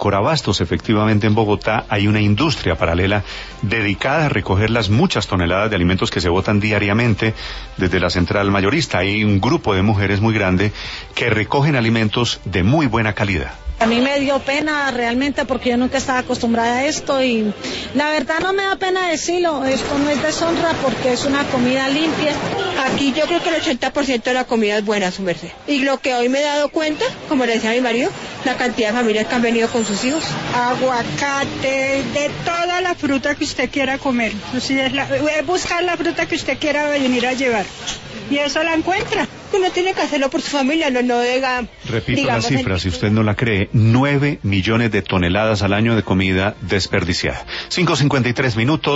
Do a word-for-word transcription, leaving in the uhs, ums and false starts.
Corabastos, efectivamente, en Bogotá hay una industria paralela dedicada a recoger las muchas toneladas de alimentos que se botan diariamente desde la central mayorista. Hay un grupo de mujeres muy grande que recogen alimentos de muy buena calidad. A mí me dio pena realmente porque yo nunca estaba acostumbrada a esto y la verdad no me da pena decirlo, esto no es deshonra porque es una comida limpia. Aquí yo creo que el ochenta por ciento de la comida es buena, su merced. Y lo que hoy me he dado cuenta, como le decía a mi marido, la cantidad de familias que han venido con sus hijos. Aguacate, de toda la fruta que usted quiera comer. O sea, es, la, es buscar la fruta que usted quiera venir a llevar. Y eso la encuentra. Uno tiene que hacerlo por su familia, no, no diga... Repito la cifra, si usted no la cree, nueve millones de toneladas al año de comida desperdiciada. cinco cincuenta y tres minutos.